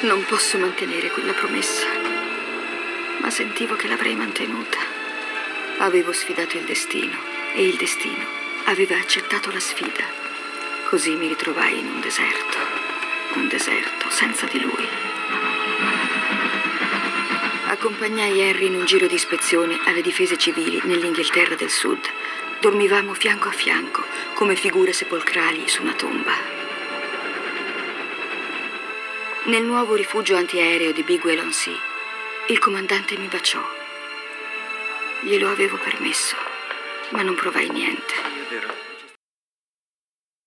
Non posso mantenere quella promessa, ma sentivo che l'avrei mantenuta. Avevo sfidato il destino e il destino aveva accettato la sfida. Così mi ritrovai in un deserto senza di lui. Accompagnai Henry in un giro di ispezione alle difese civili nell'Inghilterra del Sud. Dormivamo fianco a fianco, come figure sepolcrali su una tomba. Nel nuovo rifugio antiaereo di Biguel-on-Sea, il comandante mi baciò. Glielo avevo permesso, ma non provai niente.